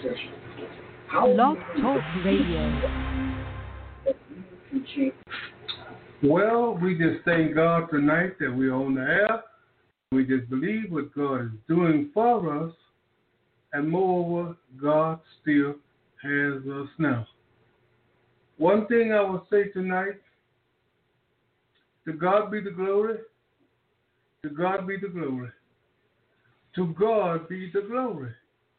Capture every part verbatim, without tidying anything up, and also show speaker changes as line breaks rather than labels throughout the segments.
Blog Talk Radio.
Well, we just thank God tonight that we're on the air. We just believe what God is doing for us, and moreover, God still has us now. One thing I will say tonight, to God be the glory, to God be the glory, to God be the glory,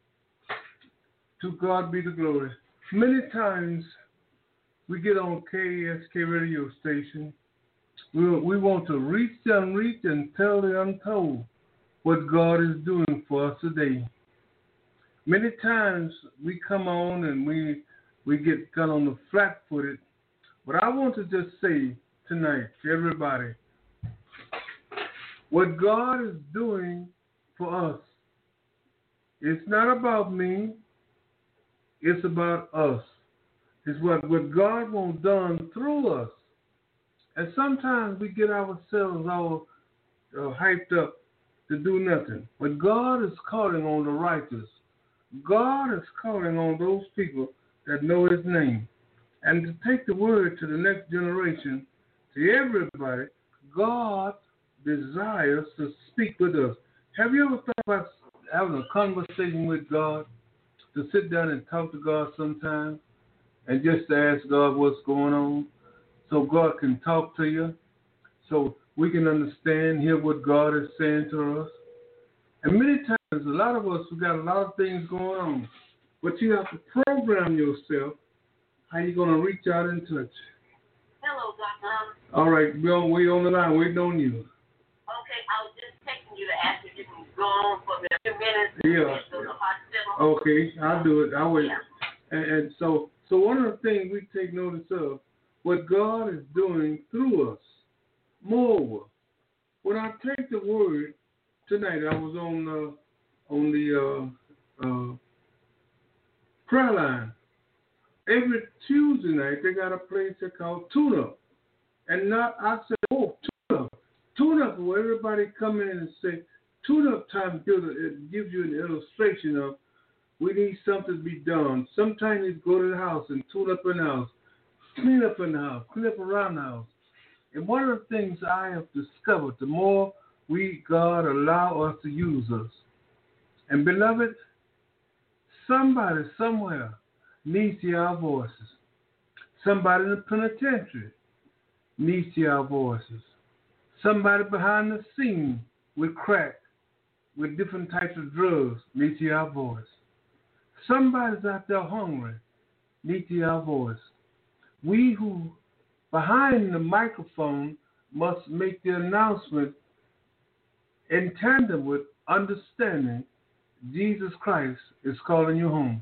to God be the glory. Many times we get on K S K radio station, we, we want to reach the unreached and tell the untold what God is doing for us today. Many times we come on and we we get kind of on the flat-footed, but I want to just say tonight to everybody, what God is doing for us, it's not about me, it's about us. It's what, what God wants done through us. And sometimes we get ourselves all uh, hyped up to do nothing. But God is calling on the righteous. God is calling on those people that know His name. And to take the word to the next generation, to everybody, God desires to speak with us. Have you ever thought about having a conversation with God, to sit down and talk to God sometime, and just to ask God what's going on, so God can talk to you, so we can understand, hear what God is saying to us? And many times, a lot of us, we got a lot of things going on, but you have to program yourself how you going to reach out and touch.
Hello, Doctor
All right, we on, we on the line. Waiting on you.
Okay, I was just texting you to ask if you can go on for a few minutes.
Yeah.
To the hospital.
Okay, I'll do it. I'll wait.
Yeah.
And, and so, so one of the things we take notice of, what God is doing through us. Moreover, when I take the word tonight, I was on uh, on the uh, uh, prayer line. Every Tuesday night, they got a place they call Tune Up. And not, I said, oh, Tune Up. Tune Up, where everybody come in and say, Tune Up time gives, it gives you an illustration of we need something to be done. Sometimes you go to the house and tune up in the house, clean up in the house, clean up around the house. And one of the things I have discovered, the more we, God, allow us to use us. And beloved, somebody somewhere needs to hear our voices. Somebody in the penitentiary needs to hear our voices. Somebody behind the scene with crack, with different types of drugs, needs to hear our voice. Somebody's out there hungry, needs to hear our voice. We who behind the microphone must make the announcement in tandem with understanding Jesus Christ is calling you home.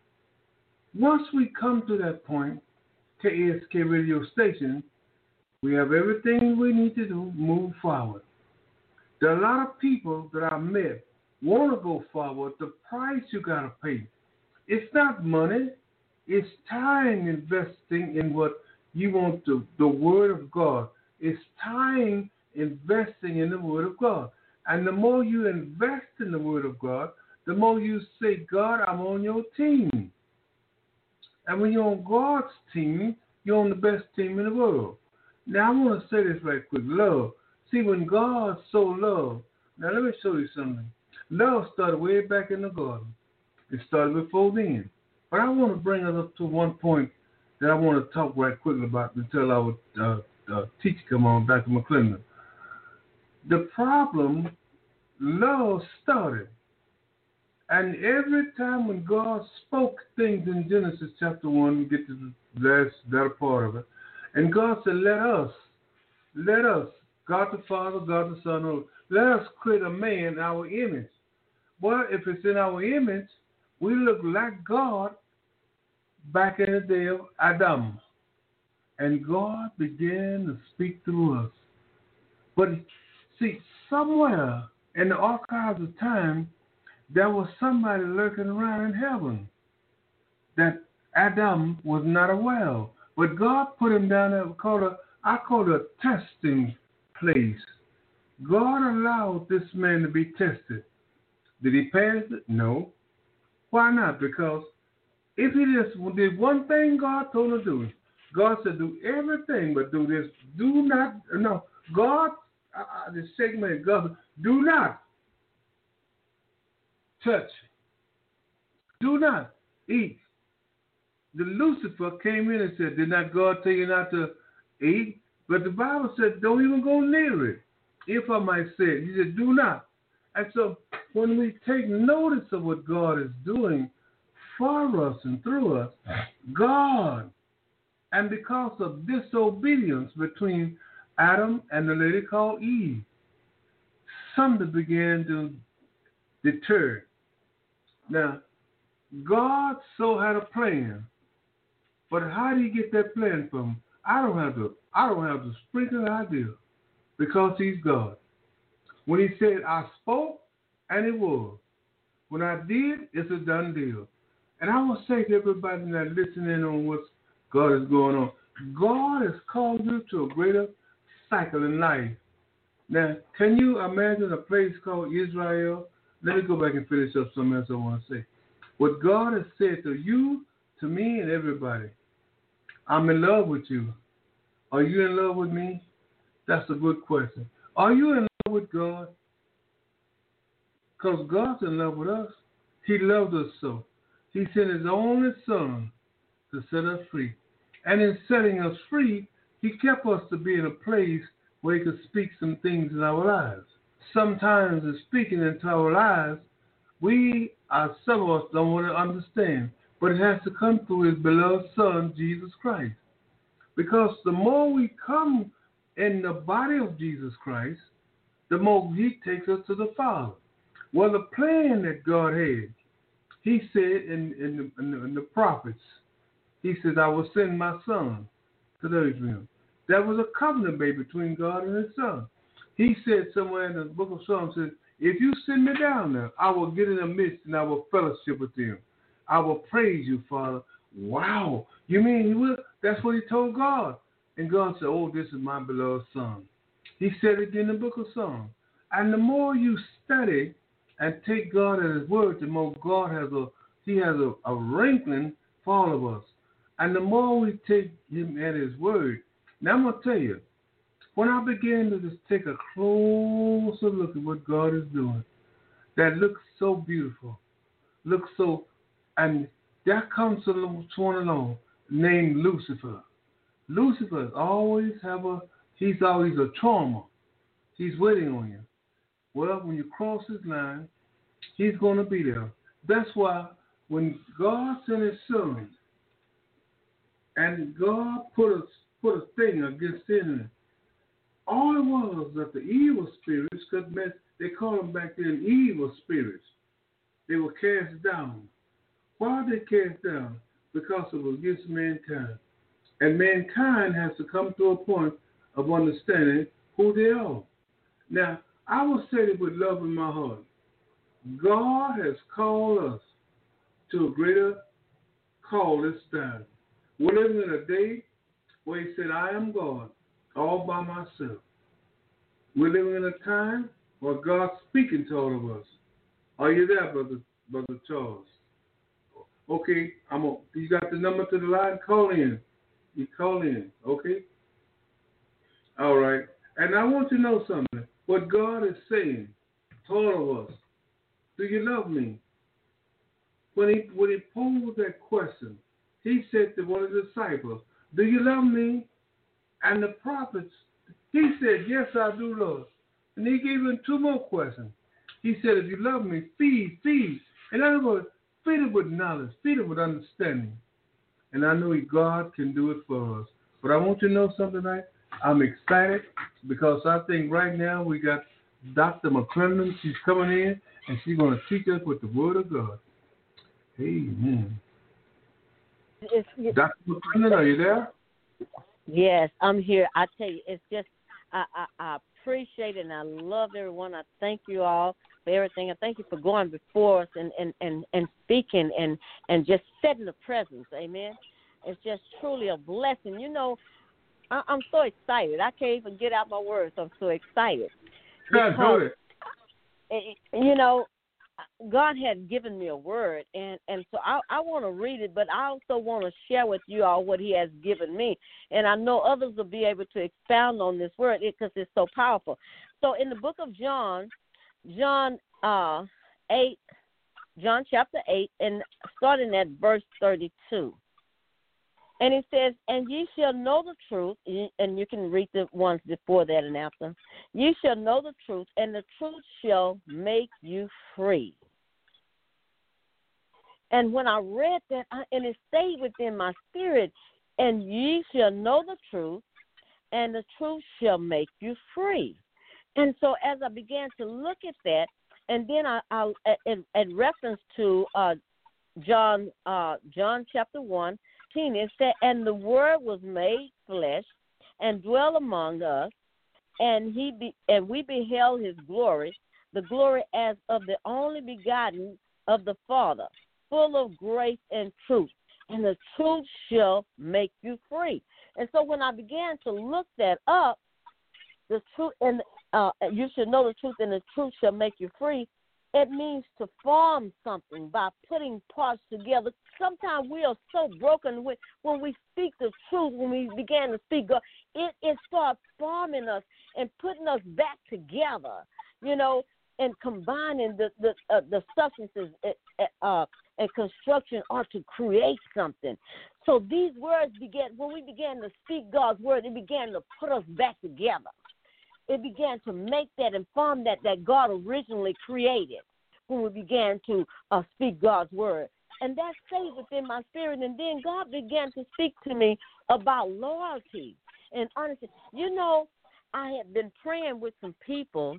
Once we come to that point, K S K radio station, we have everything we need to do, move forward. There are a lot of people that I met want to go forward. The price you got to pay, it's not money, it's time investing in what you want to, the Word of God. It's time investing in the Word of God. And the more you invest in the Word of God, the more you say, God, I'm on your team. And when you're on God's team, you're on the best team in the world. Now, I want to say this right quick. Love. See, when God so loved, now let me show you something. Love started way back in the garden. It started before then. But I want to bring us up to one point that I want to talk right quickly about until our uh, uh, teacher come on, Doctor McClendon. The problem, love started. And every time when God spoke things in Genesis chapter one, we get to the last better part of it, and God said, let us, let us, God the Father, God the Son, let us create a man in our image. Well, if it's in our image, we look like God back in the day of Adam. And God began to speak through us. But see, somewhere in the archives of time, there was somebody lurking around in heaven that Adam was not aware of. But God put him down there, called a, I call it a testing place. God allowed this man to be tested. Did he pass it? No. Why not? Because if he just did one thing God told him to do, God said do everything but do this. Do not, no, God, uh, the segment, God, do not touch. Do not eat. The Lucifer came in and said, did not God tell you not to eat? But the Bible said, don't even go near it. If I might say it, he said, do not. And so when we take notice of what God is doing for us and through us, God, and because of disobedience between Adam and the lady called Eve, something began to deter. Now, God so had a plan, but how do you get that plan from him? I don't have to. I don't have the sprinkling idea, because he's God. When he said, I spoke, and it was. When I did, it's a done deal. And I will say to everybody that listening on what God is going on, God has called you to a greater cycle in life. Now, can you imagine a place called Israel? Let me go back and finish up something else I want to say. What God has said to you, to me, and everybody, I'm in love with you. Are you in love with me? That's a good question. Are you in love with God? Because God's in love with us. He loves us so. He sent his only son to set us free. And in setting us free, he kept us to be in a place where he could speak some things in our lives. Sometimes in speaking into our lives, we, are, some of us don't want to understand. But it has to come through his beloved Son, Jesus Christ. Because the more we come in the body of Jesus Christ, the more he takes us to the Father. Well, the plan that God had, he said in, in, the, in, the, in the prophets, he says, I will send my son to the Israel. That was a covenant made between God and his son. He said somewhere in the book of Psalms, says, if you send me down there, I will get in the midst and I will fellowship with them. I will praise you, Father. Wow. You mean he will? That's what he told God. And God said, oh, this is my beloved son. He said it in the book of Psalms. And the more you study and take God at his word, the more God has a, he has a, a wrinkling for all of us. And the more we take him at his word, now I'm going to tell you, when I began to just take a closer look at what God is doing, that looks so beautiful, looks so, and that comes to one alone, named Lucifer. Lucifer always have a, he's always a charmer. He's waiting on you. Well, when you cross his line, he's going to be there. That's why when God sent his son, and God put a, put a thing against sin, all it was that the evil spirits, because they called them back then evil spirits, they were cast down. Why are they cast down? Because it was against mankind. And mankind has to come to a point of understanding who they are. Now, I will say it with love in my heart. God has called us to a greater call this time. We're living in a day where he said, I am God, all by myself. We're living in a time where God's speaking to all of us. Are you there, Brother, Brother Charles? Okay, I'm a, you got the number to the line? Call in. You call in, okay? All right. And I want you to know something. What God is saying to all of us, do you love me? When he, when he posed that question, he said to one of the disciples, do you love me? And the prophets, he said, yes, I do, Lord. And he gave him two more questions. He said, if you love me, feed, feed. In other words, feed it with knowledge, feed it with understanding. And I know God can do it for us. But I want you to know something tonight. I'm excited because I think right now we got Doctor McClendon. She's coming in, and she's going to teach us with the Word of God. Amen.
It's, it's,
Doctor McClendon, are you there?
Yes, I'm here. I tell you, it's just, I, I, I appreciate it, and I love everyone. I thank you all for everything. I thank you for going before us and, and, and, and speaking and, and just setting the presence. Amen. It's just truly a blessing. You know, I, I'm so excited. I can't even get out my words. I'm so excited.
Because,
you know, God had given me a word, and, and so I, I want to read it, but I also want to share with you all what he has given me. And I know others will be able to expound on this word because it's so powerful. So in the book of John, John uh, eight, John chapter eight, and starting at verse thirty-two. And it says, and ye shall know the truth, and you can read the ones before that and after. Ye shall know the truth, and the truth shall make you free. And when I read that, I, and it stayed within my spirit, and ye shall know the truth, and the truth shall make you free. And so as I began to look at that, and then I, I in, in reference to uh, John, uh, John chapter one, it said, and the Word was made flesh and dwelt among us, and he be, and we beheld his glory, the glory as of the only begotten of the Father, full of grace and truth. And the truth shall make you free. And so when I began to look that up, the truth, and uh, you should know the truth, and the truth shall make you free. It means to form something by putting parts together. Sometimes we are so broken when, when we speak the truth, when we began to speak God, it, it starts forming us and putting us back together, you know, and combining the the, uh, the substances uh, and construction are to create something. So these words began, when we began to speak God's word, it began to put us back together. It began to make that and form that that God originally created when we began to uh, speak God's word. And that stayed within my spirit. And then God began to speak to me about loyalty and honesty. You know, I had been praying with some people,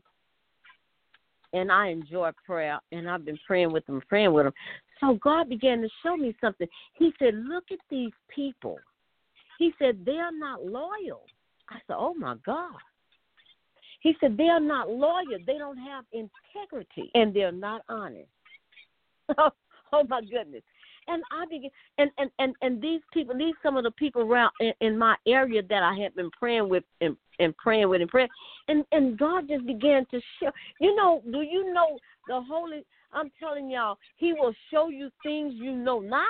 and I enjoy prayer, and I've been praying with them, praying with them. So God began to show me something. He said, look at these people. He said, they're not loyal. I said, oh, my God. He said, they are not loyal. They don't have integrity, and they're not honest. oh, my goodness. And I began, and, and, and, and these people, these some of the people around in, in my area that I had been praying with and, and praying with and praying, and, and God just began to show. You know, do you know the Holy, I'm telling y'all, he will show you things you know not.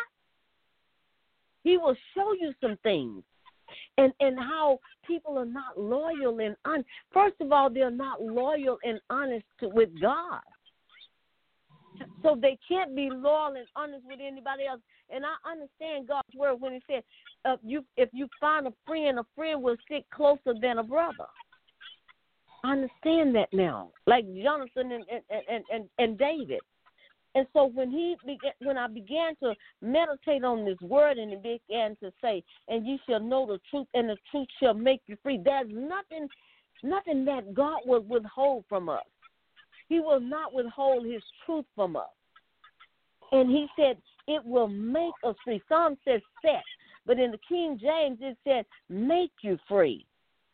He will show you some things. And and how people are not loyal and honest. First of all, they're not loyal and honest to, with God. So they can't be loyal and honest with anybody else. And I understand God's word when he said, uh, you, if you find a friend, a friend will stick closer than a brother. I understand that now, like Jonathan and, and, and, and, and David. And so when he began, when I began to meditate on this word, and it began to say, and you shall know the truth, and the truth shall make you free. There's nothing, nothing that God will withhold from us. He will not withhold his truth from us. And he said, it will make us free. Some says set, but in the King James it said, make you free.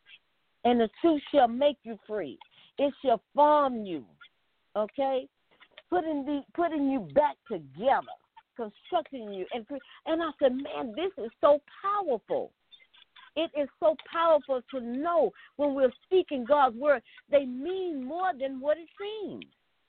And the truth shall make you free. It shall form you, okay? Putting the putting you back together, constructing you, and and I said, man, this is so powerful. It is so powerful to know when we're speaking God's word, they mean more than what it seems.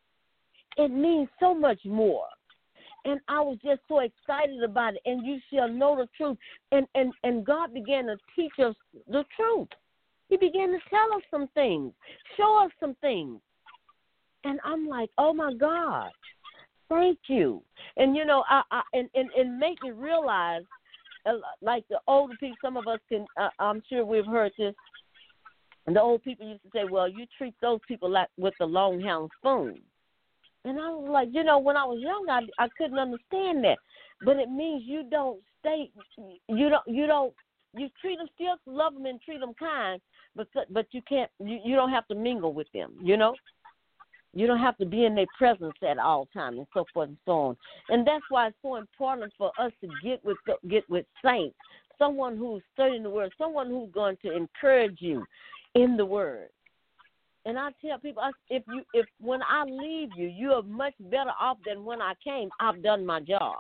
It means so much more. And I was just so excited about it. And you shall know the truth. And and and God began to teach us the truth. He began to tell us some things, show us some things. And I'm like, oh, my God, thank you. And, you know, I, I and, and, and make me realize, uh, like the older people, some of us can, uh, I'm sure we've heard this, and the old people used to say, well, you treat those people like with the long-handled spoon. And I was like, you know, when I was young, I, I couldn't understand that. But it means you don't stay, you don't, you don't, you treat them, still love them and treat them kind, but but you can't, you, you don't have to mingle with them, you know. You don't have to be in their presence at all times and so forth and so on. And that's why it's so important for us to get with get with saints, someone who's studying the word, someone who's going to encourage you in the word. And I tell people, if you if when I leave you, you are much better off than when I came. I've done my job.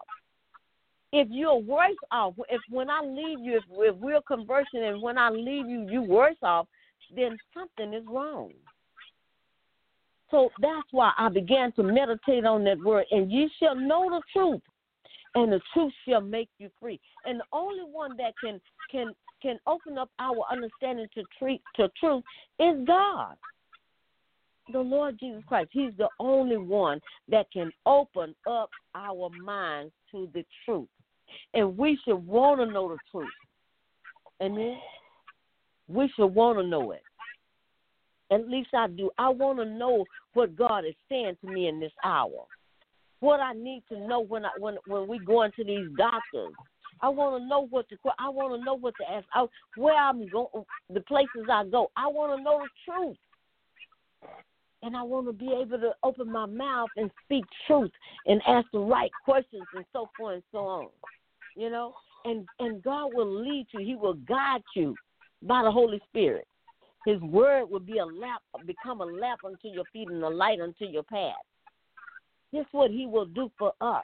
If you're worse off, if when I leave you, if, if we're conversing and when I leave you, you worse off, then something is wrong. So that's why I began to meditate on that word. And ye shall know the truth, and the truth shall make you free. And the only one that can can can open up our understanding to treat to truth is God, the Lord Jesus Christ. He's the only one that can open up our minds to the truth. And we should want to know the truth. Amen. We should want to know it. At least I do. I want to know what God is saying to me in this hour. What I need to know when I when when we go into these doctors. I want to know what to. I want to know what to ask. I, where I'm going, the places I go. I want to know the truth, and I want to be able to open my mouth and speak truth and ask the right questions and so forth and so on. You know, and and God will lead you. He will guide you by the Holy Spirit. His word will be a lamp, become a lamp unto your feet and a light unto your path. This is what He will do for us.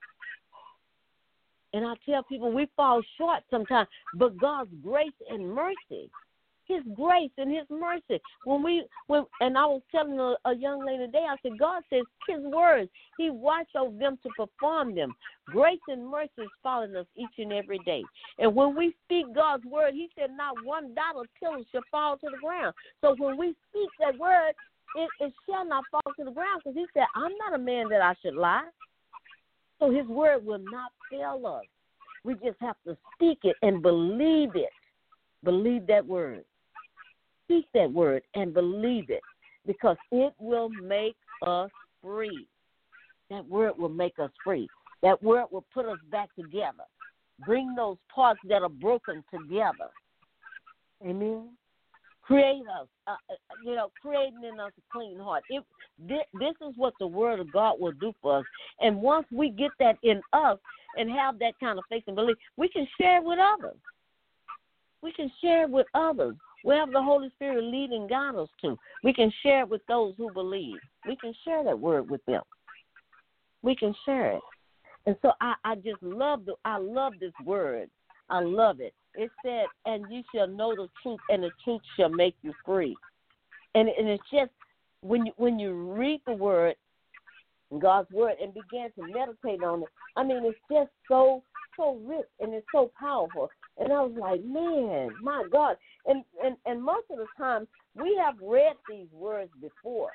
And I tell people we fall short sometimes, but God's grace and mercy, His grace and His mercy. When we, when, and I was telling a, a young lady today, I said, God says His words, He watched over them to perform them. Grace and mercy is following us each and every day. And when we speak God's word, He said not one dot or tittle shall fall to the ground. So when we speak that word, it, it shall not fall to the ground, because He said, I'm not a man that I should lie. So His word will not fail us. We just have to speak it and believe it. Believe that word. Speak that word and believe it, because it will make us free. That word will make us free. That word will put us back together. Bring those parts that are broken together. Amen. Create us, uh, you know, creating in us a clean heart. It, this, this is what the word of God will do for us. And once we get that in us and have that kind of faith and belief, we can share it with others. We can share it with others. Wherever the Holy Spirit lead and guide us to, we can share it with those who believe. We can share that word with them. We can share it. And so I, I just love the I love this word. I love it. It said, and you shall know the truth, and the truth shall make you free. And, and it's just, when you, when you read the word, God's word, and begin to meditate on it, I mean, it's just so, so rich, and it's so powerful. And I was like, man, my God. And, and, and most of the time, we have read these words before.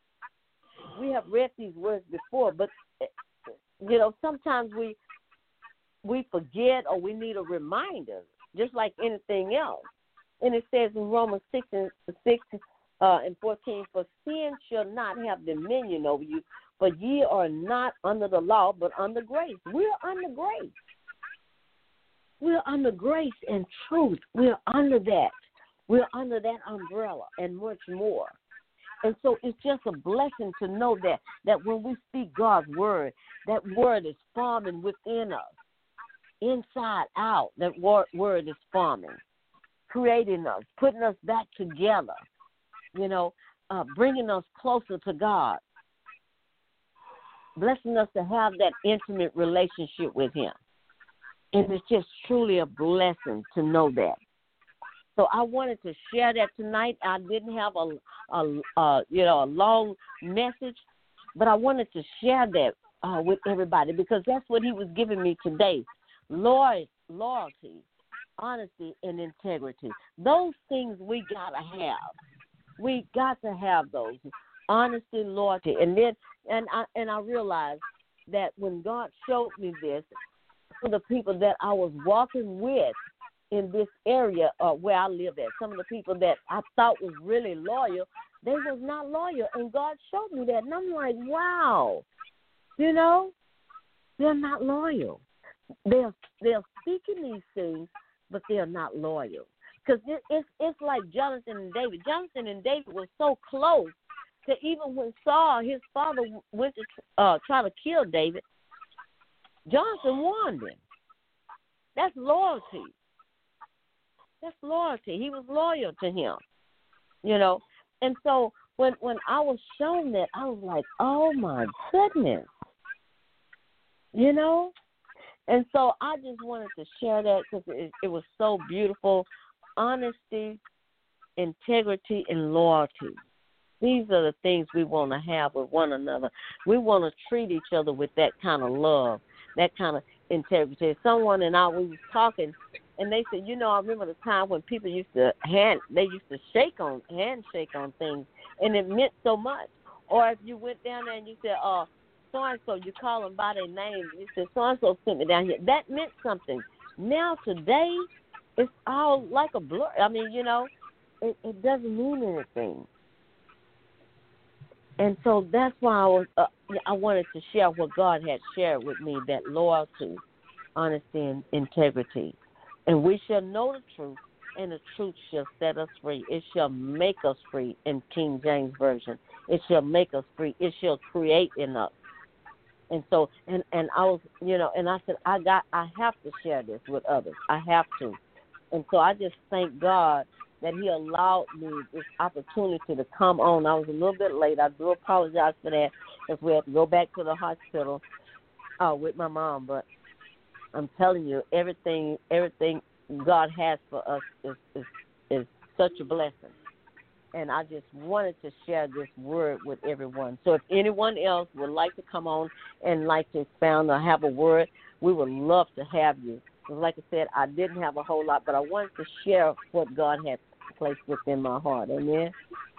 We have read these words before, but, you know, sometimes we we forget, or we need a reminder, just like anything else. And it says in Romans six and six uh, and fourteen, for sin shall not have dominion over you, for ye are not under the law, but under grace. We're under grace. We're under grace and truth. We're under that. We're under that umbrella and much more. And so it's just a blessing to know that, that when we speak God's word, that word is forming within us. Inside out, that word, word is forming, creating us, putting us back together, you know, uh, bringing us closer to God, blessing us to have that intimate relationship with Him. And it's just truly a blessing to know that. So I wanted to share that tonight. I didn't have a, a, a you know, a long message, but I wanted to share that uh, with everybody, because that's what He was giving me today. Loyalty, loyalty, honesty, and integrity. Those things we got to have. We got to have those. Honesty, loyalty. And then, and I, and I realized that when God showed me this, for the people that I was walking with in this area uh, where I live at, some of the people that I thought was really loyal, they was not loyal. And God showed me that. And I'm like, wow, you know, they're not loyal. They're, they're speaking these things, but they're not loyal. Because it, it's, it's like Jonathan and David. Jonathan and David were so close that even when Saul, his father, went to uh, try to kill David, Jonathan warned him. That's loyalty. That's loyalty. He was loyal to him, you know. And so when when I was shown that, I was like, oh, my goodness, you know. And so I just wanted to share that because it, it was so beautiful. Honesty, integrity, and loyalty. These are the things we want to have with one another. We want to treat each other with that kind of love, that kind of integrity. Someone and I, we was talking, and they said, you know, I remember the time when people used to hand, they used to shake on, handshake on things, and it meant so much. Or if you went down there and you said, oh, so-and-so, you call them by their name, you said, so-and-so sent me down here. That meant something. Now today, it's all like a blur. I mean, you know, it, it doesn't mean anything. And so that's why I was uh, I wanted to share what God had shared with me, that loyalty, honesty, and integrity. And we shall know the truth, and the truth shall set us free. It shall make us free in King James Version. It shall make us free. It shall create in us. And so, and, and I was, you know, and I said, I got, I have to share this with others. I have to. And so I just thank God that he allowed me this opportunity to come on. I was a little bit late. I do apologize for that, because we had to go back to the hospital uh, with my mom. But I'm telling you, everything everything God has for us is, is, is such a blessing. And I just wanted to share this word with everyone. So if anyone else would like to come on and like to expound or have a word, we would love to have you. Like I said, I didn't have a whole lot, but I wanted to share what God had placed within my heart. Amen.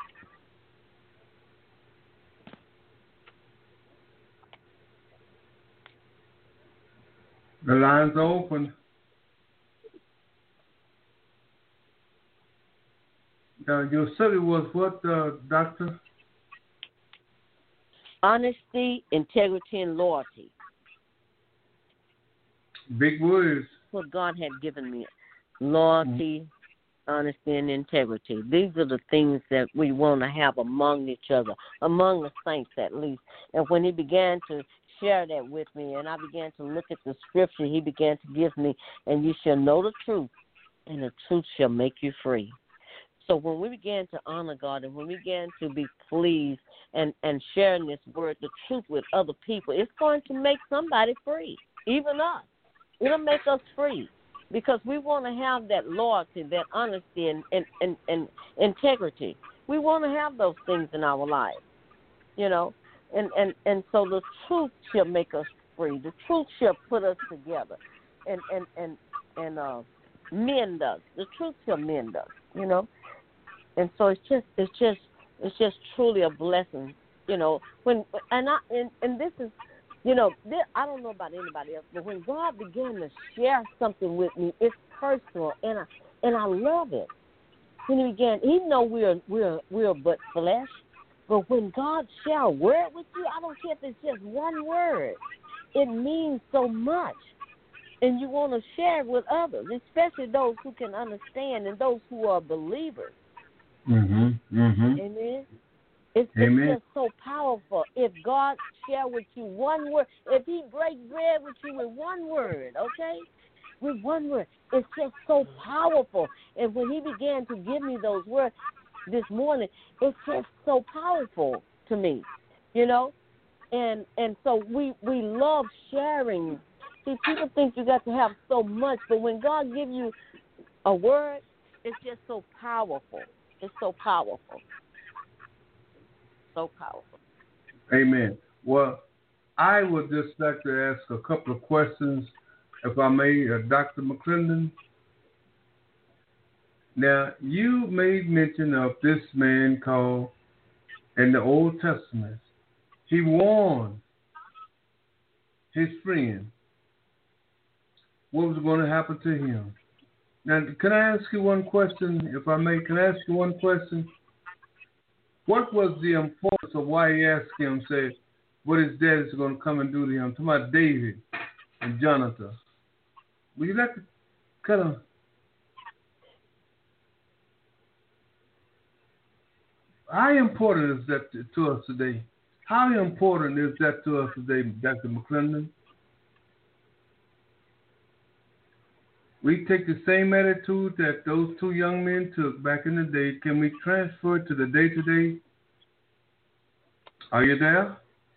The lines are open. Uh, your study was what, uh, Doctor?
Honesty, integrity, and loyalty.
Big words.
What God had given me. Loyalty, mm-hmm. honesty, and integrity. These are the things that we want to have among each other, among the saints at least. And when he began to share that with me, and I began to look at the scripture he began to give me, and you shall know the truth, and the truth shall make you free. So when we began to honor God, and when we began to be pleased and, and sharing this word, the truth with other people, it's going to make somebody free, even us. It'll make us free, because we want to have that loyalty, that honesty, and, and, and, and integrity. We want to have those things in our lives, you know. And, and, and so the truth shall make us free. The truth shall put us together and, and, and, and uh, mend us. The truth shall mend us, you know. And so it's just it's just it's just truly a blessing, you know. When and I and, and this is, you know, this, I don't know about anybody else, but when God began to share something with me, it's personal, and I and I love it. When he began, he know we're we're we're but flesh, but when God share a word with you, I don't care if it's just one word, it means so much, and you want to share it with others, especially those who can understand and those who are believers.
Mm-hmm. Mm-hmm.
Amen. It's,
Amen.
it's just so powerful. If God share with you one word, if he break bread with you with one word, okay, with one word, it's just so powerful. And when he began to give me those words this morning, it's just so powerful to me, you know. And and so we we love sharing. See, people think you got to have so much, but when God gives you a word, it's just so powerful. It's so powerful. So powerful.
Amen. Well, I would just like to ask a couple of questions, if I may, uh, Doctor McClendon. Now, you made mention of this man called, in the Old Testament, he warned his friend what was going to happen to him. Now, can I ask you one question, if I may? Can I ask you one question? What was the importance of why he asked him, say, what his dad is going to come and do to him? To my David and Jonathan. Would you like to kind of... How important is that to, to us today? How important is that to us today, Doctor McClendon? We take the same attitude that those two young men took back in the day. Can we transfer it to the day-to-day? Are you there?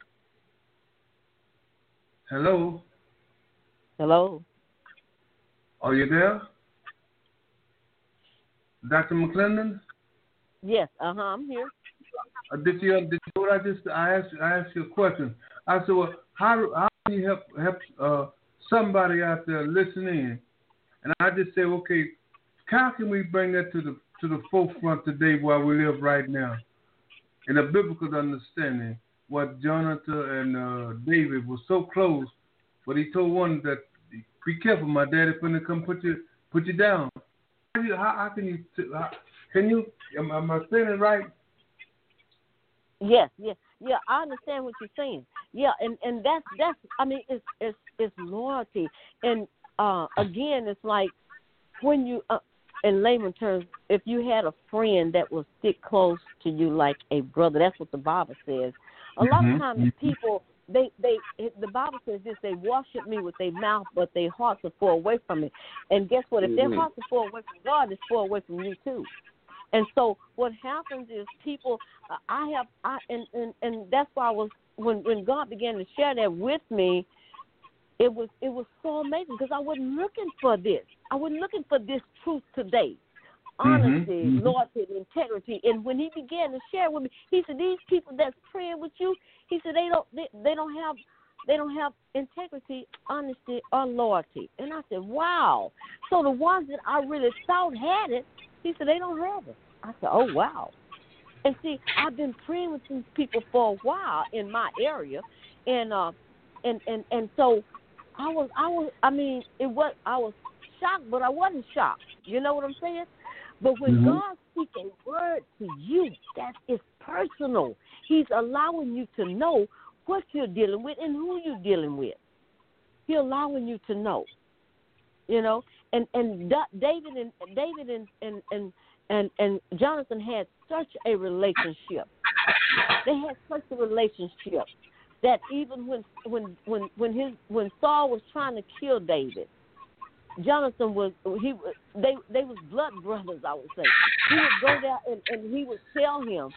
Hello?
Hello?
Are you there? Doctor McClendon?
Yes, uh-huh, I'm here.
Uh, did you did you know what I just I asked I asked you a question? I said, well, how how can you help help uh, somebody out there listening? And I just say, okay, how can we bring that to the to the forefront today while we live right now? In a biblical understanding, what Jonathan and uh, David were so close, but he told one that, be careful, my daddy finna come put you put you down. How, you, how, how can you how, can you am, am I saying it right?
Yes, yes, yeah. I understand what you're saying. Yeah, and, and that's that's. I mean, it's it's it's loyalty, and uh, again, it's like when you, uh, in layman terms, if you had a friend that would stick close to you like a brother, that's what the Bible says. A lot
Mm-hmm.
of times, people they they the Bible says this: they worship me with their mouth, but their hearts are far away from me. And guess what? If their hearts are far away from God, it's far away from you too. And so what happens is people, uh, I have, I and, and, and that's why I was when when God began to share that with me, it was it was so amazing because I wasn't looking for this. I wasn't looking for this truth today, honesty,
Mm-hmm.
loyalty, integrity. And when He began to share with me, He said, "These people that's praying with you," He said, "they don't they, they don't have they don't have integrity, honesty, or loyalty." And I said, "Wow!" So the ones that I really thought had it. He said, they don't have it. I said, oh, wow. And see, I've been praying with these people for a while in my area. And uh, and, and, and so I was, I was, I mean, it was, I was shocked, but I wasn't shocked. You know what I'm saying? But when
Mm-hmm.
God speaks a word to you, that is personal. He's allowing you to know what you're dealing with and who you're dealing with. He's allowing you to know. You know, and and David and David and and, and and and Jonathan had such a relationship. They had such a relationship that even when when when when his when Saul was trying to kill David, Jonathan was he they they was blood brothers. I would say he would go there and, and he would tell him,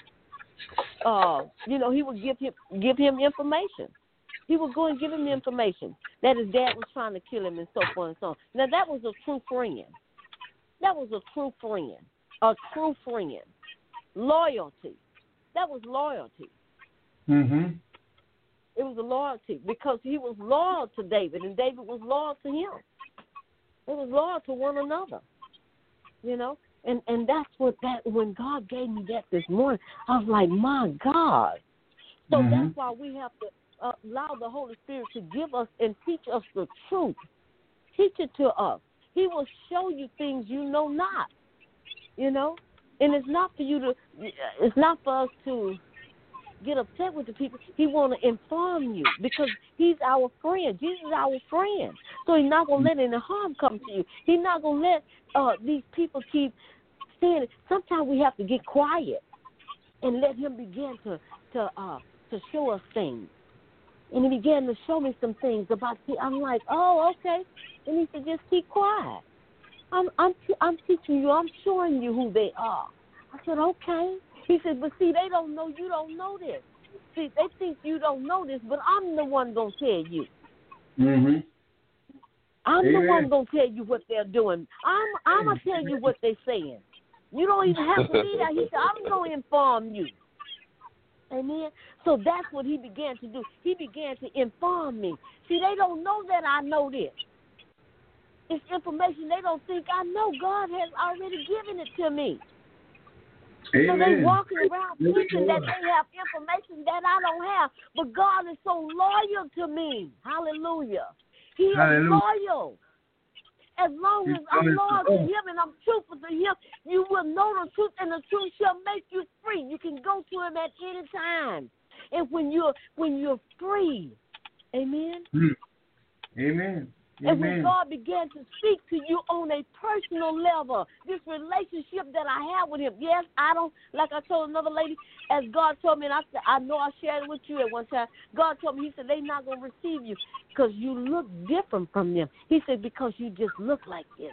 uh, you know, he would give him give him information. He would go and give him the information that his dad was trying to kill him and so forth and so on. Now, that was a true friend. That was a true friend. A true friend. Loyalty. That was loyalty.
Mm-hmm.
It was a loyalty because he was loyal to David and David was loyal to him. They was loyal to one another, you know. And and that's what that, when God gave me that this morning, I was like, my God. So
Mm-hmm.
that's why we have to Uh, allow the Holy Spirit to give us and teach us the truth. Teach it to us. He will show you things you know not, you know. And it's not for you to, it's not for us to get upset with the people. He want to inform you because he's our friend. Jesus is our friend. So he's not going to let any harm come to you. He's not going to let uh, these people keep saying it. Sometimes we have to get quiet and let him begin to, to, uh, to show us things. And he began to show me some things about. I'm like, oh, okay. And he said, just keep quiet. I'm, I'm, I'm teaching you. I'm showing you who they are. I said, okay. He said, but see, they don't know you don't know this. See, they think you don't know this, but I'm the one gonna tell you.
Mm-hmm.
I'm
Amen.
the one gonna tell you what they're doing. I'm, I'm gonna tell you what they're saying. You don't even have to be there. He said, I'm gonna inform you. Amen. So that's what he began to do. He began to inform me. See, they don't know that I know this. It's information they don't think I know. God has already given it to me.
Amen.
So they walking around thinking that they have information that I don't have. But God is so loyal to me. Hallelujah. He
Hallelujah.
is loyal. As long as I'm loyal to him and I'm truthful to him, you will know the truth, and the truth shall make you free. You can go to him at any time. And when you're when you're free, amen.
Mm. Amen.
And when
Amen.
God began to speak to you on a personal level, this relationship that I have with him, yes, I don't, like I told another lady, as God told me, and I said, I know I shared it with you at one time, God told me, he said, they're not going to receive you because you look different from them. He said, because you just look like this.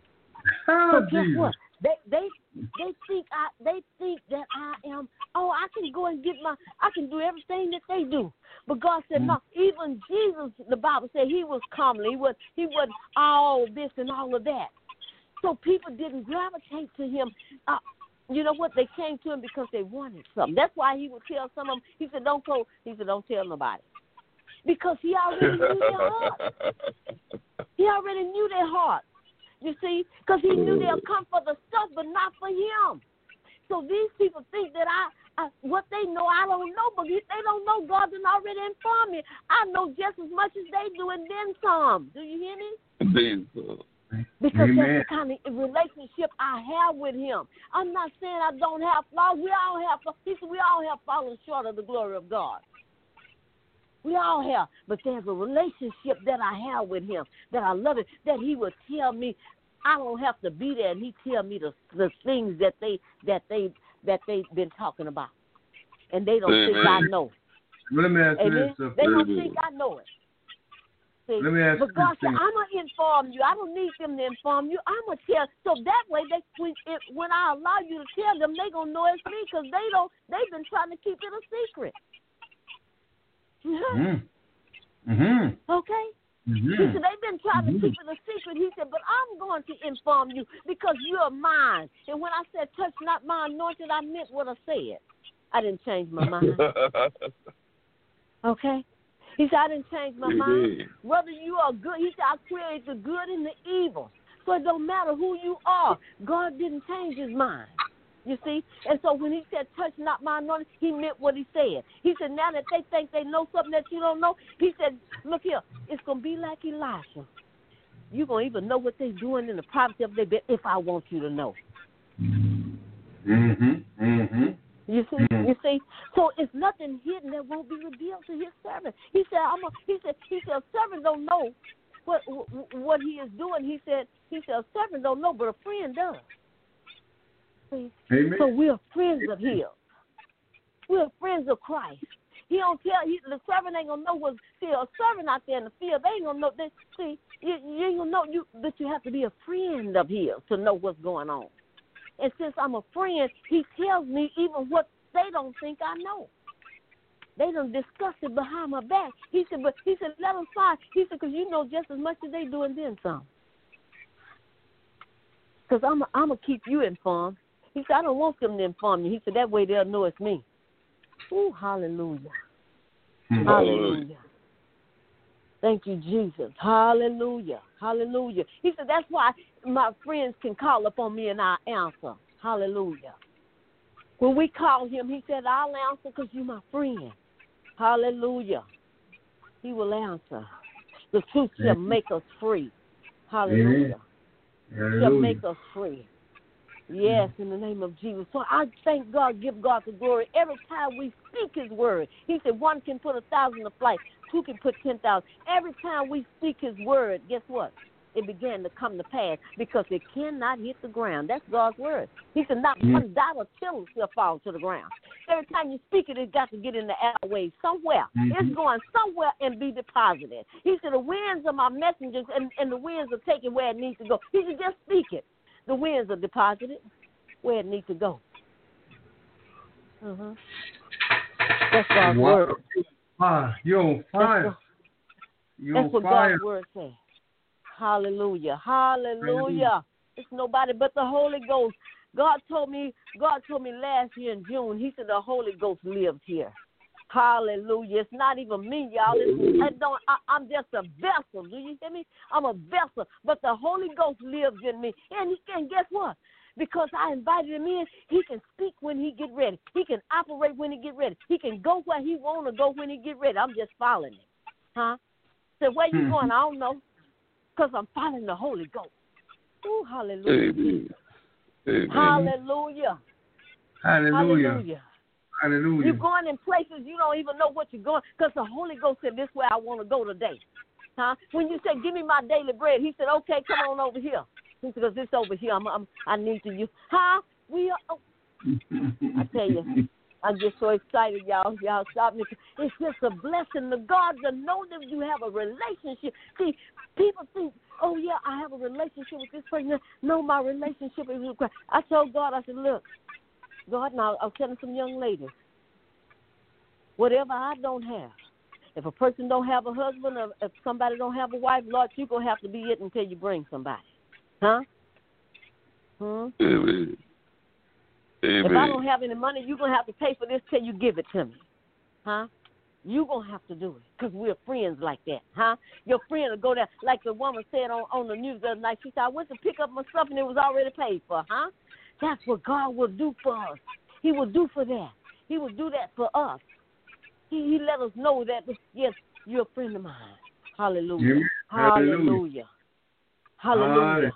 Oh,
So guess
Jesus.
what? They they they think I they think that I am. Oh, I can go and get my. I can do everything that they do. But God said no. Even Jesus, the Bible said he was comely. He was he was all this and all of that. So people didn't gravitate to him. Uh, you know what? They came to him because they wanted something. That's why he would tell some of them. He said, "Don't go." He said, "Don't tell nobody," because he already knew their heart. He already knew their heart. You see, because he knew they'll come for the stuff, but not for him. So these people think that I, I what they know, I don't know, but if they don't know, God done already informed me. I know just as much as they do, and then some. Do you hear me?
Then some.
Because
Amen.
that's the kind of relationship I have with him. I'm not saying I don't have flaws. We all have flaws. He said we all have fallen short of the glory of God. We all have. But there's a relationship that I have with him, that I love it, that he would tell me I don't have to be there, and he tell me the the things that they that they that they've been talking about. And they don't
Amen.
think I know.
Let me ask you
Amen.
this.
They don't
Amen.
think I know it. See,
Let me ask
but
you
God
this
said,
thing.
I'm going to inform you. I don't need them to inform you. I'm going to tell. So that way, they when, it, when I allow you to tell them, they're going to know it's me because they don't, they've been trying to keep it a secret.
Mm-hmm. Mm-hmm.
Okay?
Mm-hmm.
He said, they've been trying
Mhm.
to keep it a secret. He said, but I'm going to inform you because you're mine. And when I said, touch not my anointed, I meant what I said. I didn't change my mind. Okay? He said, I didn't change my mind. Whether you are good, he said, I created the good and the evil. So it don't matter who you are. God didn't change his mind. You see? And so when he said, touch not my anointing, he meant what he said. He said, now that they think they know something that you don't know, he said, look here, it's going to be like Elisha. You're going to even know what they're doing in the privacy of their bed if I want you to know.
Mm-hmm. Mm-hmm.
You see,
Mm-hmm.
you see. So it's nothing hidden that won't be revealed to his servant. He said, "I'm a." He said, "He said, a servant don't know what what he is doing." He said, "He said, a servant don't know, but a friend does." See?
Amen.
So we're friends of his. We're friends of Christ. He don't tell. He, the servant ain't gonna know what. See, a servant out there in the field, they ain't gonna know. They, see, you, you ain't gonna know you, but you have to be a friend of his to know what's going on. And since I'm a friend, he tells me even what they don't think I know. They don't discuss it behind my back. He said, but he said, let them slide. He said, because you know just as much as they do and then some. Because I'm I'm going to keep you informed. He said, I don't want them to inform you. He said, that way they'll know it's me. Ooh, hallelujah.
Mm-hmm.
Hallelujah. Thank you, Jesus. Hallelujah. Hallelujah. He said, that's why my friends can call upon me and I'll answer. Hallelujah. When we call him, he said, I'll answer because you're my friend. Hallelujah. He will answer. The truth shall make us free. Hallelujah.
Hallelujah.
Shall make us free. Yes, in the name of Jesus. So I thank God, give God the glory. Every time we speak his word, he said one can put a thousand to flight, two can put ten thousand. Every time we speak his word, guess what? It began to come to pass because it cannot hit the ground. That's God's word. He said not mm-hmm. one dot or tittle shall fall to the ground. Every time you speak it, it's got to get in the airways somewhere. Mm-hmm. It's going somewhere and be deposited. He said the winds are my messengers and, and the winds are taking where it needs to go. He said just speak it. The winds are deposited where it needs to go. Uh-huh. That's God's
wow.
word.
Fire. You're on fire.
That's what,
You're
that's
on
what
fire.
God's word says. Hallelujah. Hallelujah. It's nobody but the Holy Ghost. God told me, God told me last year in June, he said the Holy Ghost lived here. Hallelujah. It's not even me, y'all. It's, I don't, I, I'm just a vessel. Do you hear me? I'm a vessel. But the Holy Ghost lives in me. And, he, and guess what? Because I invited him in, he can speak when he get ready. He can operate when he get ready. He can go where he want to go when he get ready. I'm just following him. Huh? So where you going? I don't know. Because I'm following the Holy Ghost. Oh, hallelujah.
Amen. Amen.
Hallelujah.
Hallelujah.
Hallelujah.
Hallelujah.
You're going in places you don't even know what you're going because the Holy Ghost said, this way I want to go today. Huh? When you said, give me my daily bread, he said, okay, come on over here. He said, because this over here, I'm, I'm, I need to use. Huh? We are, oh. I tell you, I'm just so excited, y'all. Y'all stop me. It's just a blessing to God to know that you have a relationship. See, people think, oh, yeah, I have a relationship with this person. No, my relationship is with Christ. I told God, I said, look, God, now I was telling some young ladies, whatever I don't have, if a person don't have a husband or if somebody don't have a wife, Lord, you're going to have to be it until you bring somebody. Huh? Hmm?
Amen. Amen.
If I don't have any money, you're going to have to pay for this till you give it to me. Huh? You're going to have to do it because we're friends like that. Huh? Your friend will go there, like the woman said on, on the news the other night. She said, I went to pick up my stuff and it was already paid for. Huh? That's what God will do for us. He will do for that. He will do that for us. He, he let us know that, yes, you're a friend of mine. Hallelujah.
Amen.
Hallelujah. Hallelujah.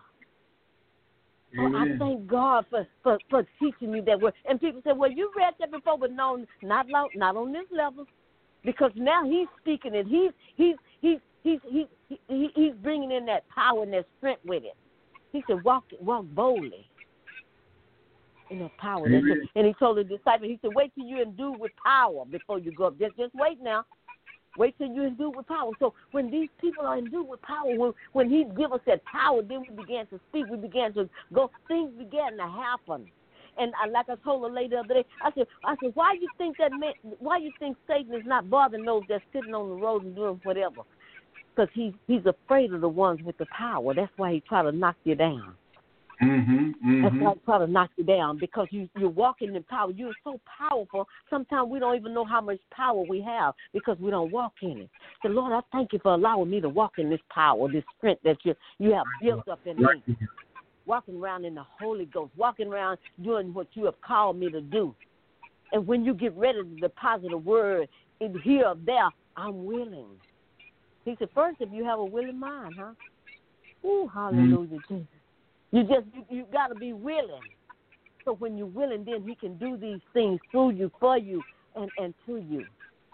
Oh, I
Amen.
thank God for, for, for teaching me that word. And people say, well, you read that before, but no, not lo- not on this level, because now he's speaking it. He's he's he's he's he's he, he's bringing in that power and that strength with it. He said, walk walk boldly in that power. That's it. And he told the disciples, he said, wait till you endue with power before you go up. Just just wait now. Wait till you endue with power. So when these people are endued with power, when, when he give us that power, then we began to speak. We began to go. Things began to happen. And I, like I told a lady the other day, I said, I said, why you think that man? Why you think Satan is not bothering those that's sitting on the road and doing whatever? Because he he's afraid of the ones with the power. That's why he try to knock you down.
Mm-hmm, mm-hmm.
That's why he try to knock you down, because you, you're walking in power. You're so powerful. Sometimes we don't even know how much power we have because we don't walk in it. So, Lord, I thank you for allowing me to walk in this power, this strength that you you have built up in me. Walking around in the Holy Ghost, walking around doing what you have called me to do. And when you get ready to deposit a word in here or there, I'm willing. He said, first, if you have a willing mind, huh? Ooh, hallelujah, mm-hmm. Jesus. You just, you, you got to be willing. So when you're willing, then he can do these things through you, for you, and, and to you.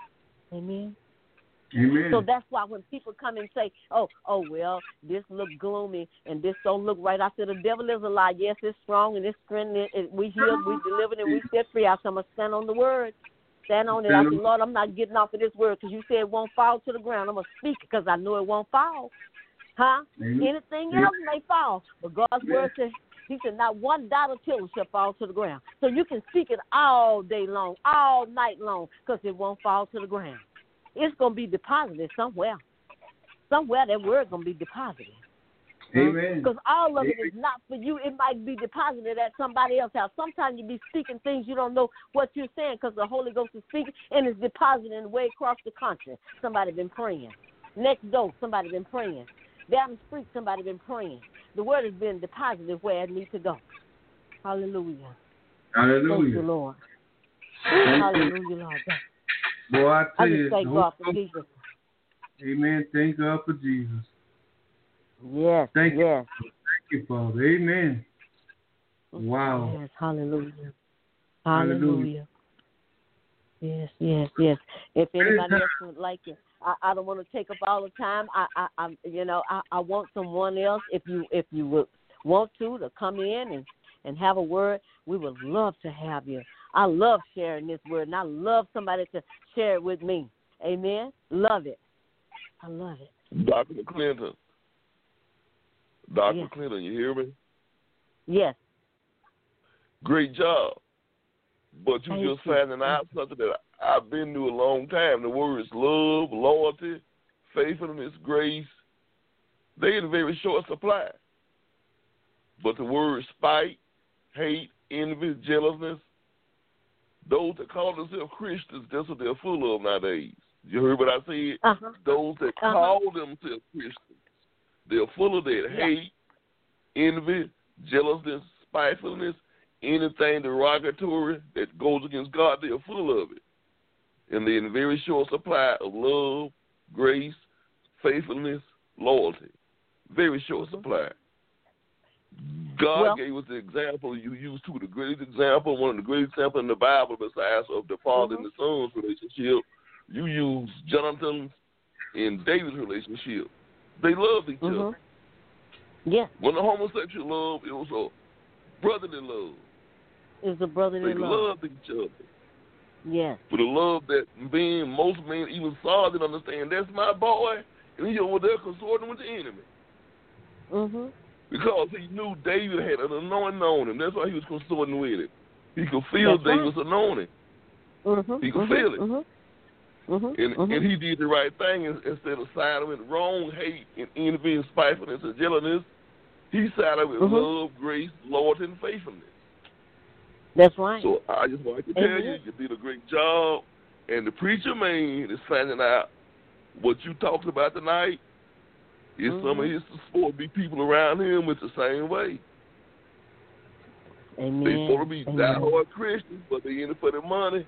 Amen?
Amen.
So that's why when people come and say, oh, oh, well, this look gloomy and this don't look right, I said, the devil is a lie. Yes, it's strong and it's strengthening. It, we healed, we delivered, and we set free. I said, I'm going to stand on the word. Stand on it. I said, Lord, I'm not getting off of this word because you said it won't fall to the ground. I'm going to speak it because I know it won't fall. Huh? Amen. Anything else may fall. But God's yeah. word says, he said, not one dot or tittle shall fall to the ground. So you can speak it all day long, all night long, because it won't fall to the ground. It's going to be deposited somewhere. Somewhere that word going to be deposited.
Amen.
Because all of it is not for you. It might be deposited at somebody else's house. Sometimes you be speaking things you don't know what you're saying because the Holy Ghost is speaking and it's depositing way across the country. Somebody been praying. Next door, somebody been praying. Down the street, somebody been praying. The word has been deposited where it needs to go. Hallelujah.
Hallelujah.
Thank you, Lord. Hallelujah, Lord.
Boy, I tell
I
you,
just thank God for Jesus.
Amen. Thank God for Jesus.
Yes.
Thank
yes.
you. Thank you, Father. Amen. Wow.
Yes. Hallelujah. Hallelujah.
Hallelujah.
Yes, yes, yes. If anybody else would like it, I, I don't want to take up all the time. I, I, I you know, I, I want someone else. If you, if you would want to, to come in and, and have a word, we would love to have you. I love sharing this word, and I love somebody to share it with me. Amen. Love it. I love it.
Doctor Clinton. Doctor
Yes.
Clinton, you hear me?
Yes.
Great job. But you
Thank
just
you.
finding out something that I've been through a long time. The words love, loyalty, faithfulness, grace, they in very short supply. But the words spite, hate, envy, jealousness, those that call themselves Christians, that's what they're full of nowadays. You heard what I said?
Uh-huh.
Those that
uh-huh.
call themselves Christians, they're full of that
yeah.
hate, envy, jealousness, spitefulness, anything derogatory that goes against God, they're full of it. And they're in very short supply of love, grace, faithfulness, loyalty. Very short supply. God
well,
gave us the example you used to, the greatest example, one of the greatest examples in the Bible besides of the father
mm-hmm.
and the son's relationship. You use Jonathan's and David's relationship. They loved each
mm-hmm.
other.
Yes.
When the homosexual love, it was a brotherly love.
It was a brotherly
they
love.
loved each other.
Yes.
For the love that being most men, even Saul didn't understand. That's my boy, and he over there consorting with the enemy.
Mm-hmm.
Because he knew David had an anointing on him. That's why he was consorting with him. He could feel
That's
David's
right.
anointing.
Mm-hmm.
He could
mm-hmm.
feel it.
Mm-hmm. Mm-hmm.
And,
mm-hmm.
and he did the right thing instead of siding with wrong, hate, and envy, and spitefulness, and jealousness. He sided with
mm-hmm.
love, grace, loyalty, and faithfulness.
That's right.
So I just want to tell
Amen.
you, you did a great job. And the preacher man is finding out what you talked about tonight. Is mm-hmm. some of his supposed to be people around him it's the same way.
Amen.
They supposed to be diehard Christians, but they in it for the money.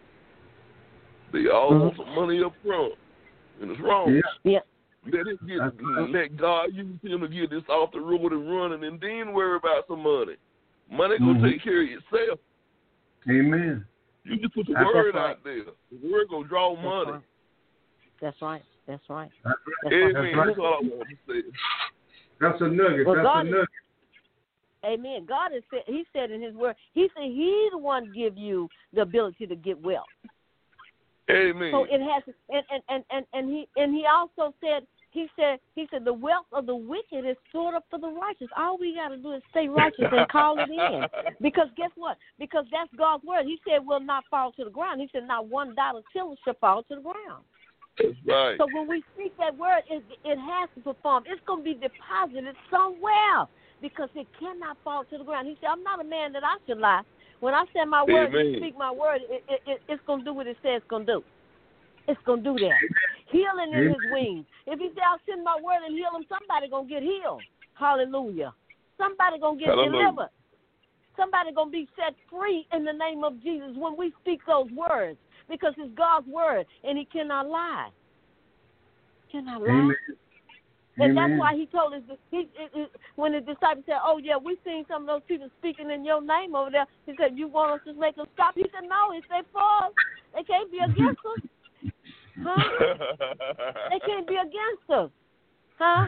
They all mm-hmm. want some money up front, and it's wrong.
Yeah. yeah.
Let it get, let God use him to get this off the road and running, and then worry about some money. Money gonna mm-hmm. take care of itself.
Amen.
You just put the
That's
word
right.
out there. The word gonna draw
That's
money.
Right. That's right. That's right.
That's
right.
Amen.
That's, right.
That's all I want to say.
That's a nugget.
Well,
That's
God
a nugget.
Is, amen. God has said. He said in His word. He said He's the one give you the ability to get wealth.
Amen.
So it has, and and, and, and, and he and he also said. He said, he said, the wealth of the wicked is stored up for the righteous. All we got to do is stay righteous and call it in. Because guess what? Because that's God's word. He said, will not fall to the ground. He said, not one dollar tiller shall fall to the ground.
That's right.
So when we speak that word, it, it has to perform. It's going to be deposited somewhere because it cannot fall to the ground. He said, I'm not a man that I should lie. When I say my word,
Amen.
and speak my word, it, it, it, it's going to do what it says it's going to do. It's going to do that. Healing in His wings. If He says, I'll send my word and heal them, somebody going to get healed. Hallelujah. Somebody going to get
Hallelujah.
delivered. Somebody going to be set free in the name of Jesus when we speak those words because it's God's word and He cannot lie. Cannot lie.
Amen.
And
Amen.
that's why He told us, he, it, it, when the disciples said, oh, yeah, we seen some of those people speaking in your name over there. He said, you want us to make them stop? He said, no, it's their fault. They can't be against us. Huh? They can't be against us. Huh?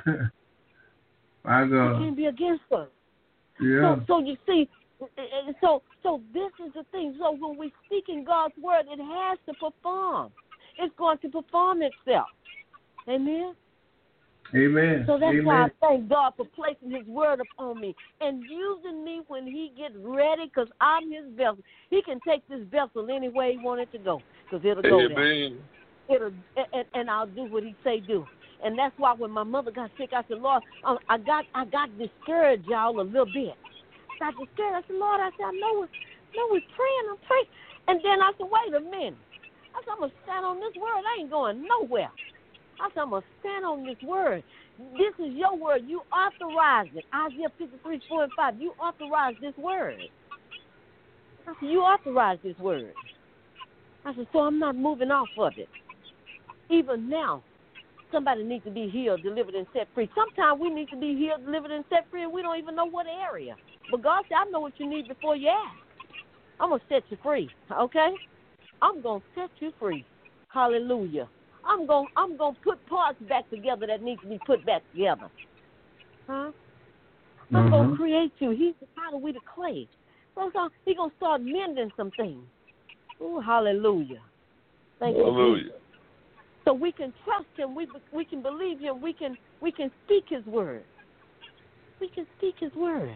My God.
They can't be against us.
Yeah.
So, so you see, so so this is the thing. So when we speak in God's word, it has to perform. It's going to perform itself. Amen?
Amen.
So that's
Amen.
why I thank God for placing His word upon me and using me when He gets ready because I'm His vessel. He can take this vessel any way He wants it to go because it'll go there.
Amen.
It'll, and, and I'll do what He say do. And that's why when my mother got sick, I said, Lord, um, I got I got discouraged, y'all, a little bit. I got discouraged. I said, Lord, I said, I know we're, know we're praying, I'm praying. And then I said, wait a minute. I said, I'm going to stand on this word. I ain't going nowhere. I said, I'm going to stand on this word. This is your word. You authorized it. Isaiah fifty-three, four and five. You authorized this word. I said, you authorized this word. I said, so I'm not moving off of it. Even now, somebody needs to be healed, delivered, and set free. Sometimes we need to be healed, delivered, and set free, and we don't even know what area. But God said, I know what you need before you ask. I'm going to set you free, okay? I'm going to set you free. Hallelujah. I'm going I'm going to put parts back together that need to be put back together. Huh? I'm mm-hmm. going to create you. He's the potter, we the clay. So, so He's going to start mending some things. Oh, hallelujah. Thank
hallelujah.
you. So we can trust Him, we we can believe Him, we can we can speak His word. We can speak His word.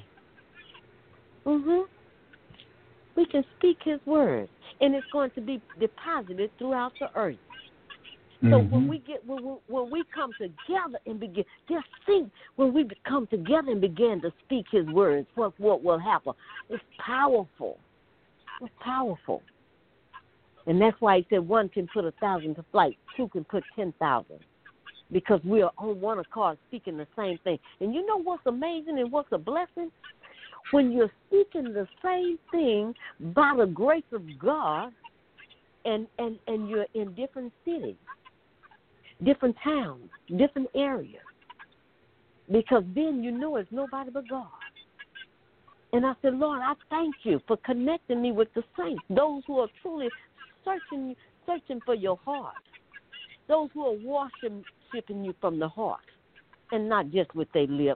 Mhm. We can speak His word, and it's going to be deposited throughout the earth. Mm-hmm. So when we get when we, when we come together and begin, just think when we come together and begin to speak His words, what what will happen? It's powerful. It's powerful. And that's why He said one can put a thousand to flight, two can put ten thousand. Because we are on one accord speaking the same thing. And you know what's amazing and what's a blessing? When you're speaking the same thing by the grace of God and, and, and you're in different cities, different towns, different areas. Because then you know it's nobody but God. And I said, Lord, I thank you for connecting me with the saints, those who are truly searching searching for your heart, those who are worshiping you from the heart and not just with their lips,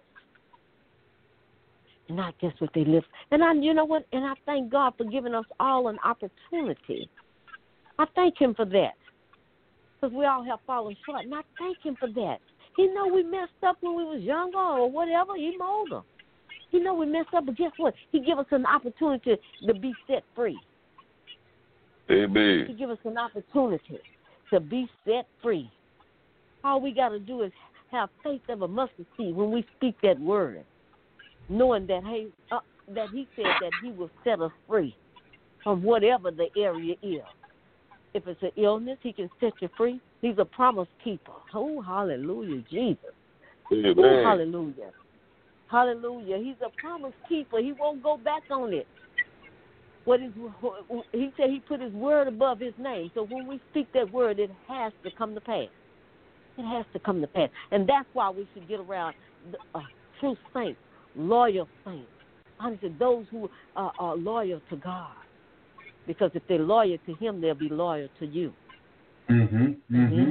not just with their lips. And I, you know what, and I thank God for giving us all an opportunity. I thank Him for that because we all have fallen short, and I thank Him for that. He know we messed up when we was younger or whatever. He molded us. He know we messed up, but guess what? He give us an opportunity to be set free.
Amen.
He give us an opportunity to be set free. All we got to do is have faith of a mustard seed when we speak that word, knowing that hey, uh, that He said that He will set us free. from whatever the area is. If it's an illness, he can set you free. He's a promise keeper. Oh, hallelujah, Jesus.
Amen.
Oh, hallelujah. Hallelujah. He's a promise keeper. He won't go back on it. What is, he said he put his word above his name. So when we speak that word, it has to come to pass. It has to come to pass. And that's why we should get around uh, true saints, loyal saints. Honestly, those who are, are loyal to God. Because if they're loyal to him, they'll be loyal to you.
Mm-hmm. Mm-hmm.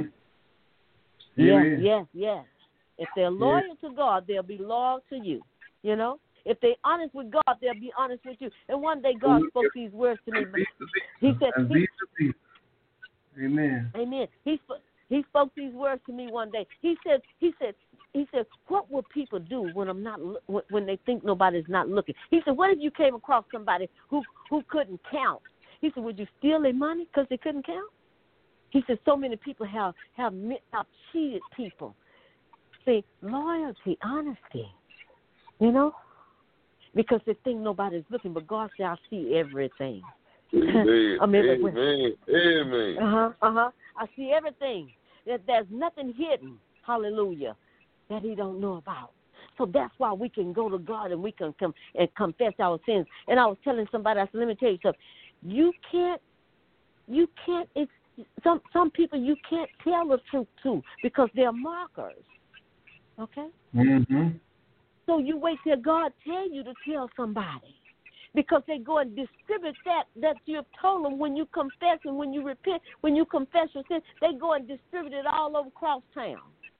Yes, yes, yes. If they're loyal yeah. to God, they'll be loyal to you. You know? If they're honest with God, they'll be honest with you. And one day God spoke these words to me. He said, he,
Amen.
Amen. He, he spoke these words to me one day. He said, he said, He said, what will people do when I'm not when they think nobody's not looking? He said, what if you came across somebody who, who couldn't count? He said, would you steal their money because they couldn't count? He said, so many people have, have, have cheated people. See, loyalty, honesty, you know, because they think nobody's looking, but God said, I see everything.
Amen.
I mean,
Amen. Amen.
Uh-huh, uh-huh. I see everything. There's nothing hidden, hallelujah, that he don't know about. So that's why we can go to God and we can come and confess our sins. And I was telling somebody, I said, let me tell you something. You can't, you can't, it's, some some people you can't tell the truth to because they're mockers. Okay?
Mm-hmm.
So you wait till God tell you to tell somebody. Because they go and distribute that that you've told them when you confess and when you repent, when you confess your sin, they go and distribute it all over across town.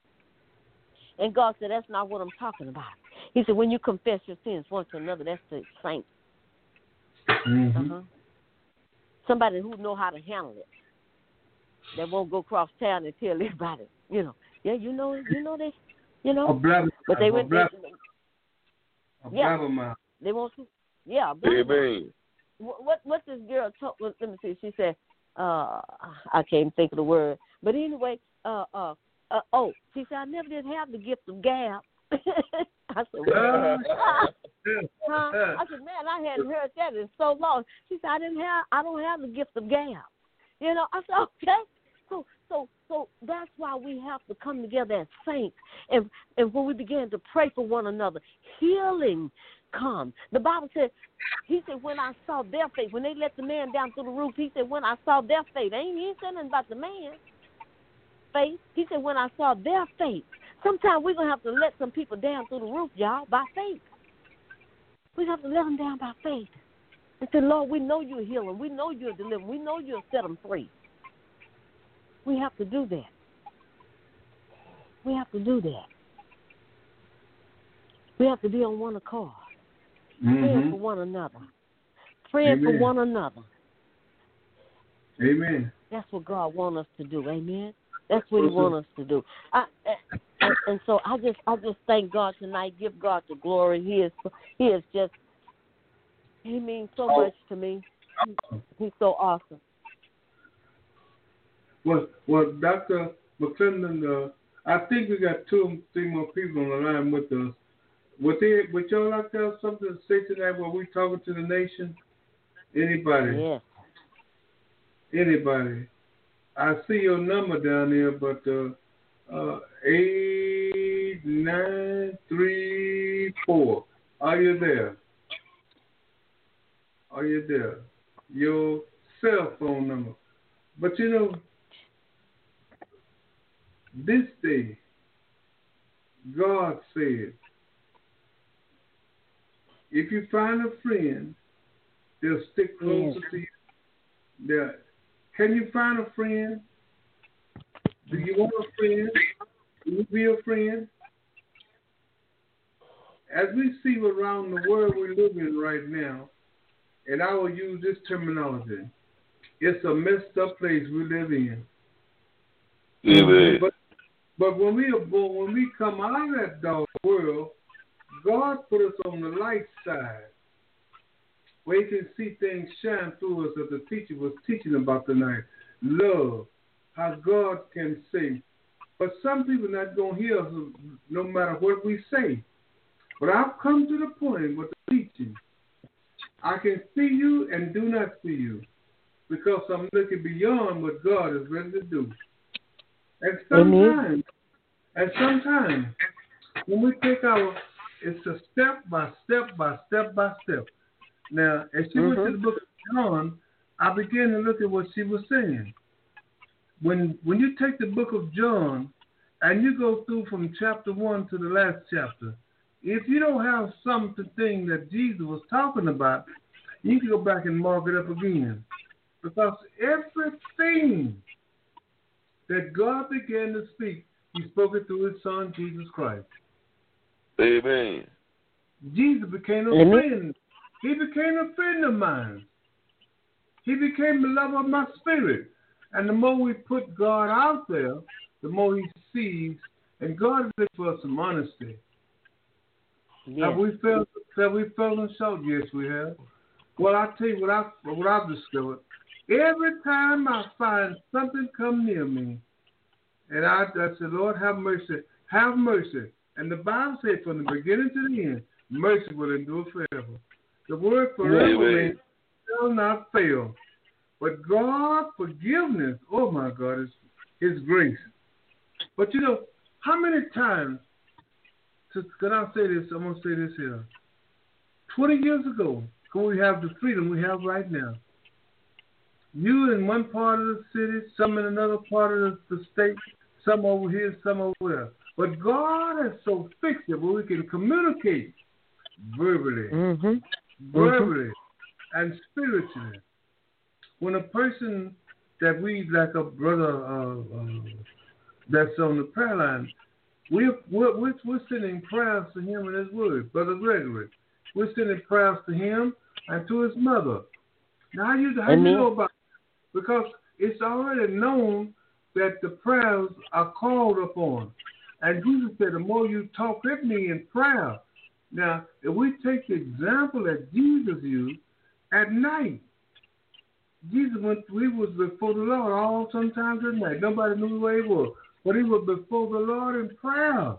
And God said, that's not what I'm talking about. He said, when you confess your sins one to another, that's the saint.
Mm-hmm.
Uh-huh. Somebody who know how to handle it. That won't go across town and tell everybody, you know. Yeah, you know, you know they, you know.
A blabber,
but they
a
went.
blabber,
they,
a
yeah,
blabbermouth.
They won't. Yeah.
Amen.
What, what what this girl told? Let me see. She said, uh, I can't think of the word. But anyway, uh, uh, uh, oh, she said I never did have the gift of gab. I said, well, huh? I said, man, I hadn't heard that in so long. She said, I didn't have, I don't have the gift of gab. You know, I said, okay. So, so, so that's why we have to come together as saints, and and when we begin to pray for one another, healing comes. The Bible said, he said, when I saw their faith, when they let the man down through the roof, he said, when I saw their faith, ain't he said nothing about the man faith. He said, when I saw their faith. Sometimes we're going to have to let some people down through the roof, y'all, by faith. We have to let them down by faith. And say, Lord, we know you're healing. We know you're delivering. We know you'll set them free. We have to do that. We have to do that. We have to be on one accord.
Mm-hmm.
Praying for one another. Praying for one another.
Amen.
That's what God wants us to do. Amen. That's what He wants us to do. I, and, and so I just, I just thank God tonight. Give God the glory. He is, He is just, He means so much to me. He's so awesome.
Well, well, Doctor McClendon, uh, I think we got two, three more people on the line with us. Would they, would y'all like to have something to say tonight while we're talking to the nation? Anybody?
Yes.
Anybody? I see your number down there, but uh, uh, eight nine three four. Are you there? Are you there? Your cell phone number. But you know, this day, God said, if you find a friend, they'll stick closer
yes.
to you. They'll, can you find a friend? Do you want a friend? Can you be a friend? As we see around the world we live in right now, and I will use this terminology, it's a messed up place we live in.
Amen.
But, but when we are born, when we come out of that dark world, God put us on the light side, where you can see things shine through us, as the teacher was teaching about tonight. Love, how God can save. But some people not going to hear us no matter what we say. But I've come to the point with the teaching. I can see you and do not see you because I'm looking beyond what God is ready to do. And sometimes, and sometimes, when we take our, it's a step by step by step by step. Now, as she mm-hmm. went to the book of John, I began to look at what she was saying. When when you take the book of John and you go through from chapter one to the last chapter, if you don't have something that Jesus was talking about, you can go back and mark it up again. Because everything that God began to speak, he spoke it through his son, Jesus Christ.
Amen.
Jesus became a
Amen.
friend. He became a friend of mine. He became the lover of my spirit. And the more we put God out there, the more he sees. And God is looking for some honesty. Yes. Have we felt have we fallen short? Yes, we have. Well, I tell you what I what I've discovered. Every time I find something come near me, and I, I say, Lord, have mercy, have mercy. And the Bible says from the beginning to the end, mercy will endure forever. The word forever means shall not fail. But God, forgiveness, oh my God, is his grace. But you know, how many times, to, can I say this? I'm going to say this here. twenty years ago, could we have the freedom we have right now? You in one part of the city, some in another part of the state, some over here, some over there. But God has so fixed it where we can communicate verbally,
mm-hmm.
verbally, mm-hmm. and spiritually. When a person that we, like a brother uh, uh, that's on the prayer line, we're, we're, we're, we're sending prayers to him and his word, Brother Gregory. We're sending prayers to him and to his mother. Now, how you, how you know about it? Because it's already known that the prayers are called upon. And Jesus said, the more you talk with me in prayer. Now, if we take the example that Jesus used, at night, Jesus went, he was before the Lord all sometimes at night. Nobody knew where he was. But he was before the Lord in prayer.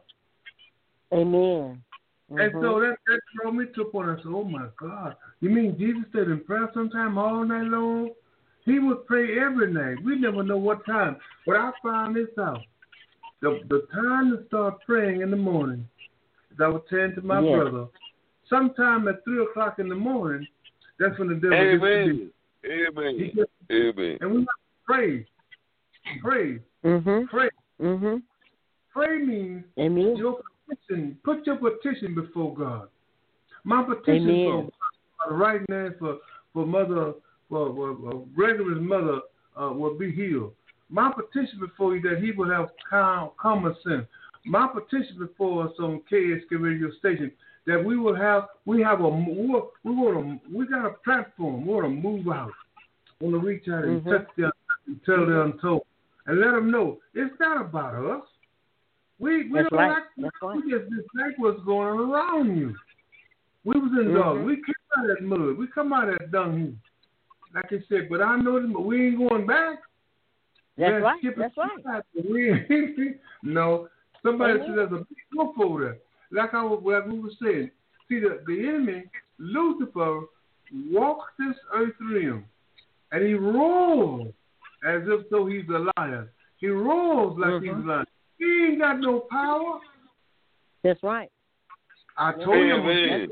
Amen. Mm-hmm.
And so that, that drove me to a point. I said, oh my God. You mean Jesus stayed in prayer sometime all night long? He would pray every night. We never know what time. But I found this out. The, the time to start praying in the morning, as I was saying to my yes. brother, sometime at three o'clock in the morning, that's when the devil
Amen.
gets to be.
Amen.
Gets,
Amen.
And we have to pray. Pray.
Mm-hmm.
Pray.
Mm-hmm.
Pray means
Amen.
your petition. Put your petition before God. My petition
Amen.
for right now for for mother for, for, for Gregory's mother uh, will be healed. My petition before you that he will have calm, common sense. My petition before us on K S K radio station that we will have we have a we want to we got a platform. We want to move out. We want to reach out and mm-hmm. touch them and tell mm-hmm. them untold and let them know it's not about us. We we
That's
don't
right.
like
That's
we
right.
just dislike what's going on around you. We was in dog.
Mm-hmm.
We came out of that mud. We come out of that dung heap. Like I said, but I know them, but we ain't going back.
That's
yeah,
right. That's right.
We, no, somebody
Amen.
said there's a big wolf over there. Like I was, like we were saying. See, the, the enemy, Lucifer, walks this earth realm, and he roars as if though he's a lion. He roars like mm-hmm. he's a lion. He ain't got no power.
That's right.
I told
Amen.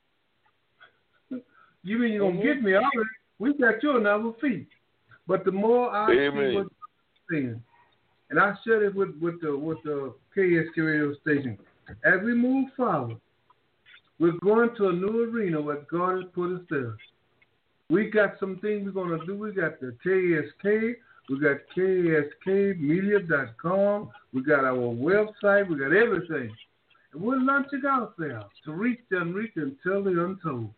you. You mean you're going to get me already? We got you on our feet. But the more I
Amen.
see what you're saying, and I shared it with, with the with the K S K radio station, as we move forward, we're going to a new arena where God has put us there. We got some things we're going to do. We got the K S K. We got K S K media dot com. We got our website. We got everything. And we're launching out there to reach the unreached and tell the untold.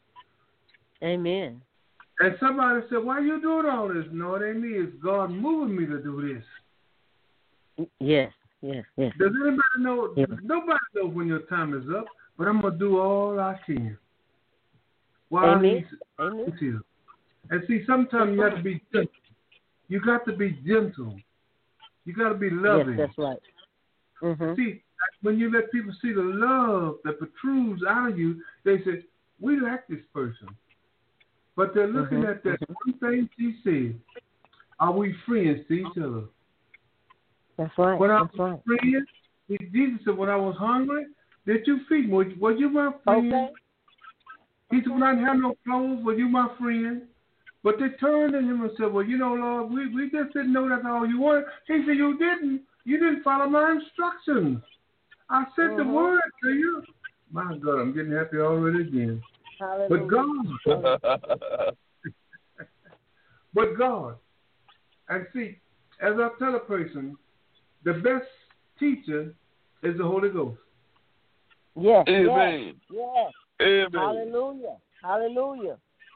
Amen.
And somebody said, why are you doing all this? No, it ain't me. It's God moving me to do this.
Yes, yes, yes.
Does anybody know?
Yes.
Nobody knows when your time is up, but I'm going to do all I can.
While Amen. Amen.
Here. And see, sometimes you have to be gentle. You got to be gentle. You got to be loving.
Yes, that's right. Mm-hmm.
See, when you let people see the love that protrudes out of you, they say, we like this person. But they're looking
mm-hmm.
at that one thing she said. Are we friends to each other?
That's right.
When I
That's
was
right.
friends, Jesus said, when I was hungry, did you feed me? Was, was you my friend?
Okay.
He said, when I didn't have no clothes, were you my friend? But they turned to him and said, well, you know, Lord, we, we just didn't know that's all you wanted. He said, you didn't. You didn't follow my instructions. I sent
mm-hmm.
the word to you. My God, I'm getting happy already again.
Hallelujah.
But God. But God. And see, as I tell a person, the best teacher is the Holy Ghost.
Yes.
Amen.
Yes.
Amen.
Hallelujah. Hallelujah.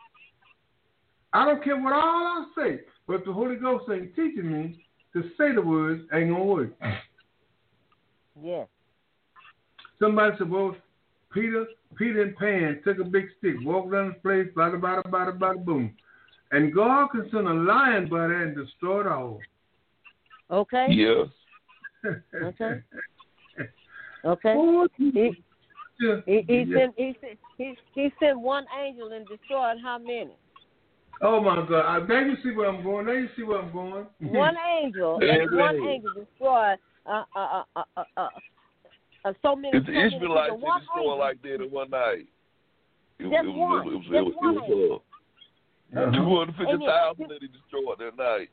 I don't care what all I say, but if the Holy Ghost ain't teaching me to say the words, ain't gonna work.
Yes.
Somebody said, well, Peter, Peter and Pan took a big stick, walked down the place, bada, bada, bada, bada, boom. And God can send a lion by there and destroy it all.
Okay.
Yes.
Okay. Okay.
Oh,
he,
yeah.
he, he,
Yeah.
sent, he, sent, he, he sent one angel and destroyed how many?
Oh my God! I, now you see where I'm going. Now you see where I'm going.
One angel,
Amen.
one angel destroyed uh, uh, uh, uh, uh, uh, so many.
If the
so many
Israelites
people. One
destroyed
angel.
like that in one night, it,
Just
it was,
one.
it was,
Just
it was,
one
it was,
angel.
uh,
Uh-huh.
two hundred fifty thousand
Amen.
that he destroyed that night.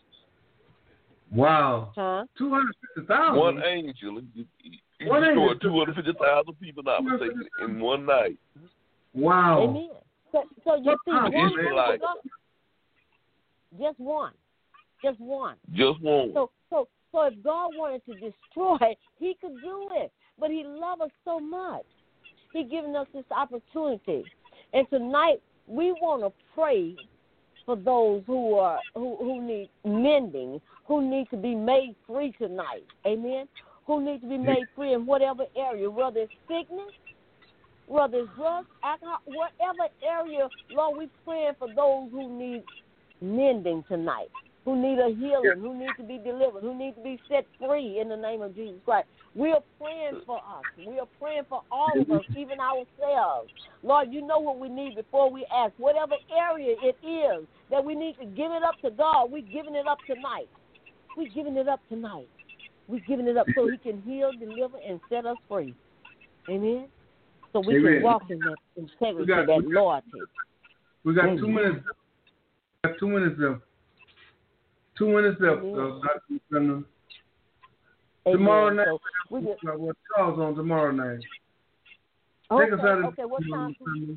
Wow.
Huh?
Two hundred fifty thousand.
One angel. He, he, he
One
destroyed
angel.
two hundred fifty thousand people not mistaken in one night.
Wow.
Amen. So, so you see,
Wow.
one
Israelites.
angel, God- just one, just one.
Just one.
So, so, so if God wanted to destroy, He could do it. But He loves us so much. He's given us this opportunity. And tonight we want to pray for those who are who, who need mending, who need to be made free tonight. Amen. Who need to be made free in whatever area, whether it's sickness, whether it's drugs, alcohol, whatever area. Lord, we're praying for those who need mending tonight, who need a healing, who need to be delivered, who need to be set free in the name of Jesus Christ. We are praying for us. We are praying for all of us, even ourselves. Lord, you know what we need before we ask. Whatever area it is that we need to give it up to God, we're giving it up tonight. We're giving it up tonight. We're giving it up so He can heal, deliver, and set us free. Amen? So we
Amen.
can walk in that integrity,
got-
that loyalty.
We got
Amen.
two minutes. We got two minutes left. Two minutes left.
Amen.
Uh, Doctor Amen.
Amen.
Tomorrow night,
So we just,
we got Charles on tomorrow night.
okay,
Take us out of
okay, what time?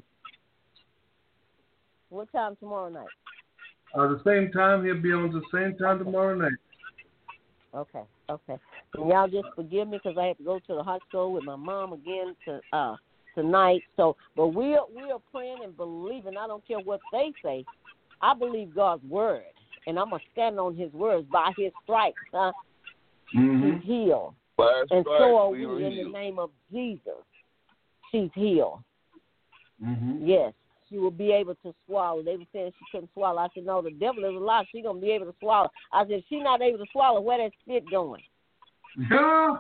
What time tomorrow night?
Uh, the same time, he'll be on the same time tomorrow night.
Okay, okay. And y'all just forgive me because I have to go to the hospital with my mom again to uh tonight. So, but we are we are praying and believing. I don't care what they say. I believe God's word, and I'm gonna stand on His words. By His stripes, huh?
Mm-hmm.
She's healed,
By his
and
stripes
so are
we
we
were
in the
healed.
name of Jesus. She's healed.
Mm-hmm.
Yes, she will be able to swallow. They were saying she couldn't swallow. I said, no, the devil is a lie. She's going to be able to swallow. I said, if she's not able to swallow, where that spit going?
Yeah.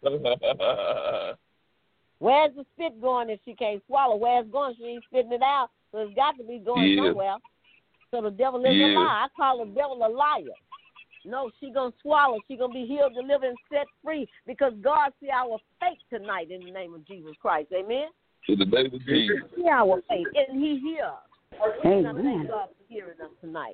Where's the spit going if she can't swallow? Where's it going? She ain't spitting it out. So it's got to be going
Yeah.
somewhere. So the devil is
Yeah.
a lie. I call the devil a liar. No, she's going to swallow. She's going to be healed, delivered, and set free because God see our faith tonight in the name of Jesus Christ. Amen?
In the name of Jesus.
See our faith, and He hears. And I thank God for hearing us tonight.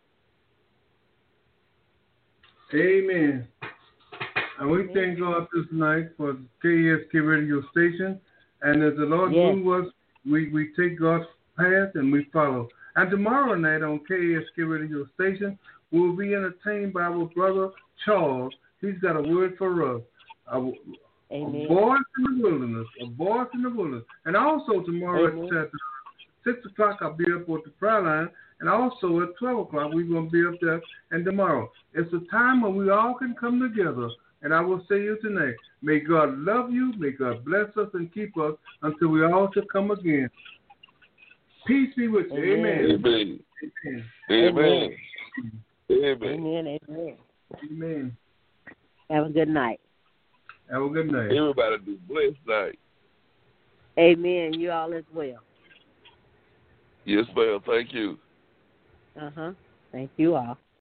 Amen. And we thank God this night for K E S K Radio Station. And as the Lord
Yes.
move us, we, we take God's path and we follow. And tomorrow night on K E S K Radio Station, we'll be entertained by our brother Charles. He's got a word for us. A,
Amen.
a voice in the wilderness. A voice in the wilderness. And also tomorrow
Amen.
at uh, six o'clock, I'll be up at the prayer line. And also at twelve o'clock, we're going to be up there. And tomorrow, it's a time when we all can come together. And I will say you tonight, may God love you, may God bless us and keep us until we all shall come again. Peace be with you. Amen.
Amen.
Amen.
Amen. Amen.
Amen. Amen.
Amen.
Have a good night.
Have a good night.
Everybody do blessed night.
Amen. You all as well.
Yes, ma'am. Thank you.
Uh huh. Thank you all.